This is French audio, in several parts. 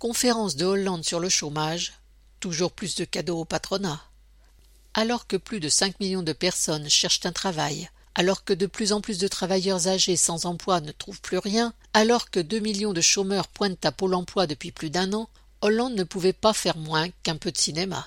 Conférence de Hollande sur le chômage, toujours plus de cadeaux au patronat. Alors que plus de 5 millions de personnes cherchent un travail, alors que de plus en plus de travailleurs âgés sans emploi ne trouvent plus rien, alors que 2 millions de chômeurs pointent à Pôle emploi depuis plus d'un an, Hollande ne pouvait pas faire moins qu'un peu de cinéma.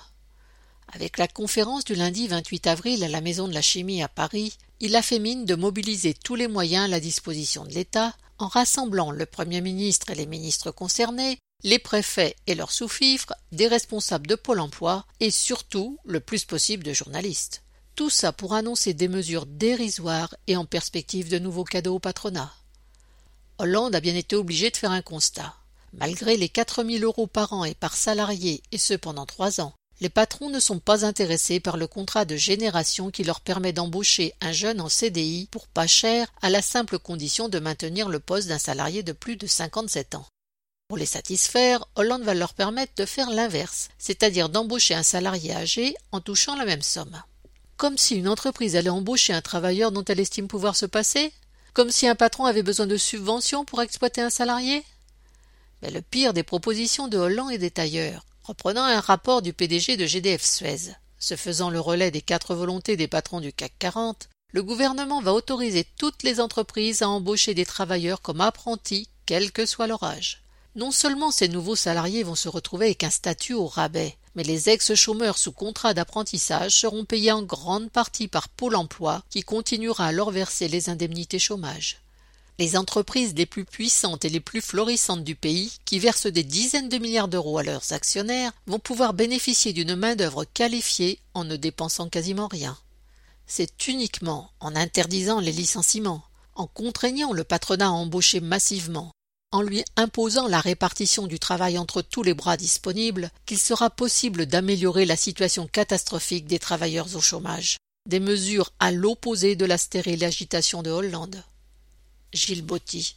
Avec la conférence du lundi 28 avril à la Maison de la Chimie à Paris, il a fait mine de mobiliser tous les moyens à la disposition de l'État en rassemblant le Premier ministre et les ministres concernés, les préfets et leurs sous-fifres, des responsables de Pôle emploi et surtout le plus possible de journalistes. Tout ça pour annoncer des mesures dérisoires et en perspective de nouveaux cadeaux au patronat. Hollande a bien été obligé de faire un constat. Malgré les 4 000 € par an et par salarié, et ce pendant 3 ans, les patrons ne sont pas intéressés par le contrat de génération qui leur permet d'embaucher un jeune en CDI pour pas cher à la simple condition de maintenir le poste d'un salarié de plus de 57 ans. Pour les satisfaire, Hollande va leur permettre de faire l'inverse, c'est-à-dire d'embaucher un salarié âgé en touchant la même somme. Comme si une entreprise allait embaucher un travailleur dont elle estime pouvoir se passer? Comme si un patron avait besoin de subventions pour exploiter un salarié? Mais le pire des propositions de Hollande est détailleur. Reprenant un rapport du PDG de GDF Suez, se faisant le relais des 4 volontés des patrons du CAC 40, le gouvernement va autoriser toutes les entreprises à embaucher des travailleurs comme apprentis, quel que soit leur âge. Non seulement ces nouveaux salariés vont se retrouver avec un statut au rabais, mais les ex-chômeurs sous contrat d'apprentissage seront payés en grande partie par Pôle emploi qui continuera à leur verser les indemnités chômage. Les entreprises les plus puissantes et les plus florissantes du pays, qui versent des dizaines de milliards d'euros à leurs actionnaires, vont pouvoir bénéficier d'une main-d'œuvre qualifiée en ne dépensant quasiment rien. C'est uniquement en interdisant les licenciements, en contraignant le patronat à embaucher massivement, en lui imposant la répartition du travail entre tous les bras disponibles, qu'il sera possible d'améliorer la situation catastrophique des travailleurs au chômage. Des mesures à l'opposé de la stérile agitation de Hollande. Gilles Botti.